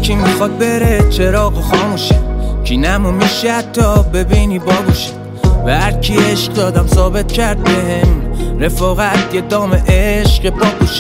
هرکی میخواد بره چراغ خاموشه، کی نمو میشه حتی ببینی باگوشه. به هرکی عشق دادم ثابت کرد بهم رفاقت یه دام عشق باگوشه.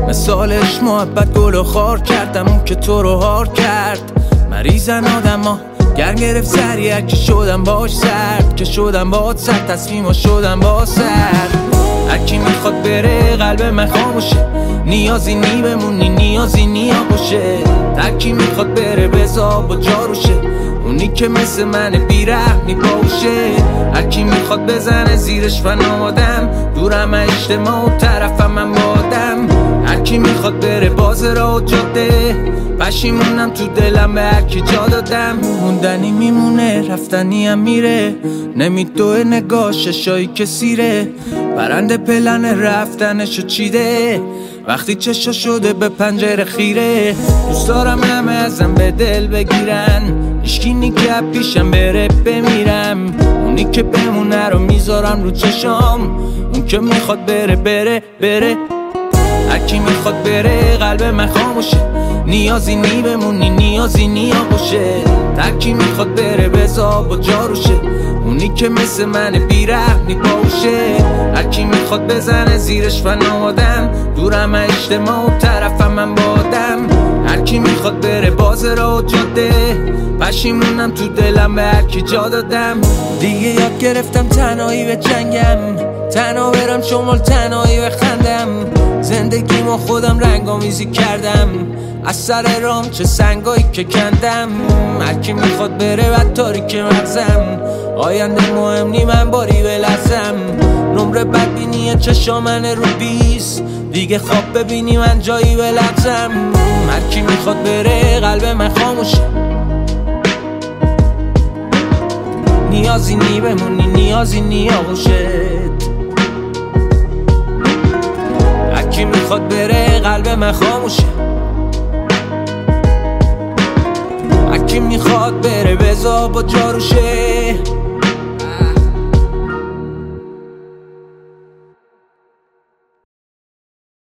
مثالش محبت گل و خار کردم اون که تو رو هار کرد. مریضن آدم ها گرم گرفت سریع که شدم باش سرد، که شدم باش سرد تصمیم ها شدم با سرد. هرکی میخواد بره قلب من خاموشه، نیازی نی بمونی نیازی نیا باشه. هرکی میخواد بره بزا با جاروشه، اونی که مثل من بیرحمی باشه. هرکی میخواد بزنه زیرش فنادم، دورم اجتماع و طرفم من بادم. هرکی میخواد بره باز را جاده، پشیمونم تو دلم به هرکی جا دادم. موندنی میمونه رفتنی هم میره، نمیدوه نگاه ششایی که سیره. برنده پلن رفتنشو چیده وقتی چشا شده به پنجره خیره. دوست دارم همه ازم به دل بگیرن، هیچکی نیگه پیشم بره بمیرم. اونی که بمونه رو میذارم رو چشام، اون که میخواد بره بره بره. هرکی میخواد بره قلب من خاموشه، نیازی نی بمونی نیازی نیا باشه. هرکی میخواد بره بزا با جاروشه، اونی که مثل من بیرحمی باشه. هرکی میخواد بزنه زیرش فنادم، دورم اجتماع و طرفم من بادم. هرکی میخواد بره باز را جاده، پشیمونم تو دلم به هرکی جا دادم. دیگه یاد گرفتم تنهایی به جنگم، تنها برم شمال تنهایی بخندم. زندگیمو خودم رنگامیزی کردم، از سر رام چه سنگایی که کندم. هرکی میخواد بره و تاریک مغزم، آینده مهم نی من باری بلرزم. نمره بدبینی چشامن رو 20 دیگه خواب ببینی من جایی بلرزم. هرکی میخواد بره قلب من خاموشه، نیازی نی بمونی نیازی نیا باشه. هرکی میخواد بره قلب من خاموشه، هرکی میخواد بره بزا با جاروشه.